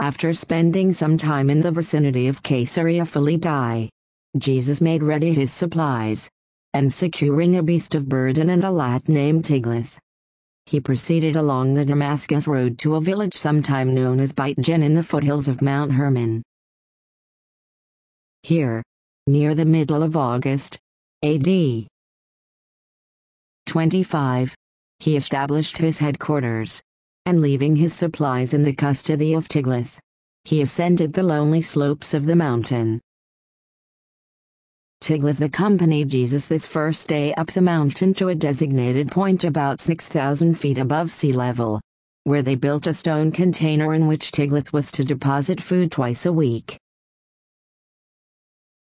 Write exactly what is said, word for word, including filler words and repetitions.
After spending some time in the vicinity of Caesarea Philippi, Jesus made ready his supplies, and securing a beast of burden and a lad named Tiglath, he proceeded along the Damascus road to a village sometime known as Beit-Gen in the foothills of Mount Hermon. Here, near the middle of August, A D twenty-five, he established his headquarters, and leaving his supplies in the custody of Tiglath, he ascended the lonely slopes of the mountain. Tiglath accompanied Jesus this first day up the mountain to a designated point about six thousand feet above sea level, where they built a stone container in which Tiglath was to deposit food twice a week.